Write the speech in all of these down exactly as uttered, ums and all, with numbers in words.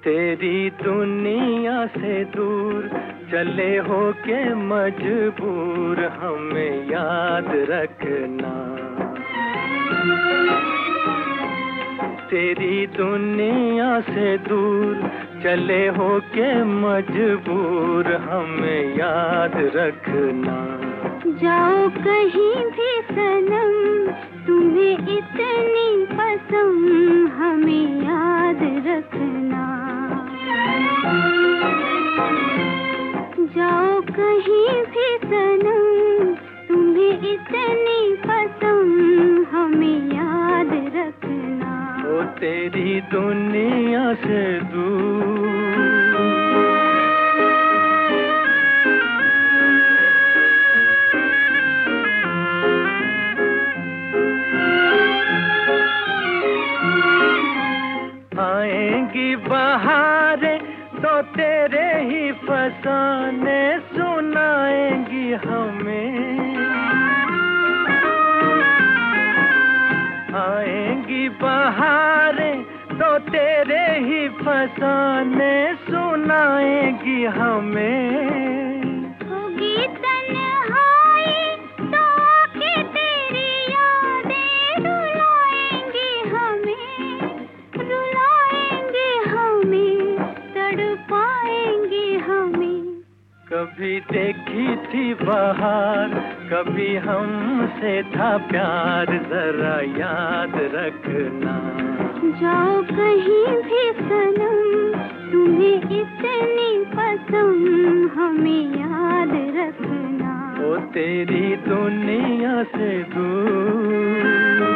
तेरी दुनिया से दूर चले हो के मजबूर हमें याद रखना। तेरी दुनिया से दूर चले हो के मजबूर हमें याद रखना। जाओ कहीं भी सनम तुम्हें इतनी पसंद हमें याद रखना। जाओ कहीं भी सनम तुम्हें इतनी पसंद हमें याद रखना। ओ तेरी दुनिया से दूर आएंगी बहारें तो तेरे ही फसाने सुनाएंगी हमें। आएंगी बहारें तो तेरे ही फसाने सुनाएंगी हमें। कभी देखी थी बहार कभी हमसे था प्यार जरा याद रखना। जाओ कहीं भी सनम तुम्हें इतनी पसंद हमें याद रखना। ओ तेरी दुनिया से दूर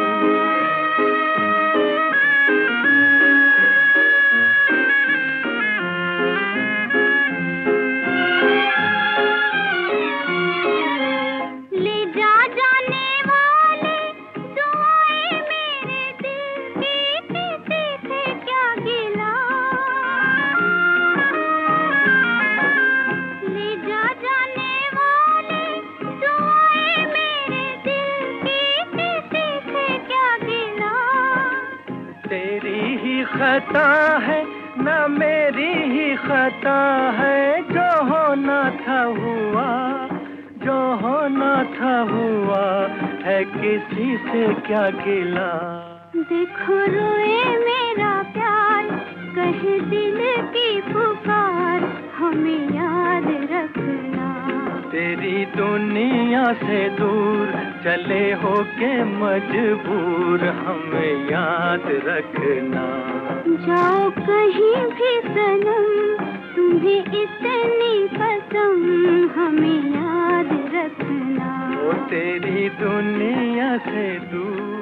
खता है ना मेरी ही खता है। जो होना था हुआ जो होना था हुआ है किसी से क्या गिला। देखो रोए मेरा प्यार कहे दिल की पुकार हमें याद रखना। तेरी दुनिया से दूर चले हो के मजबूर हमें याद रखना। जाओ कहीं भी सनम तुम्हें इतनी पसंद हमें याद रखना। ओ तेरी दुनिया से दूर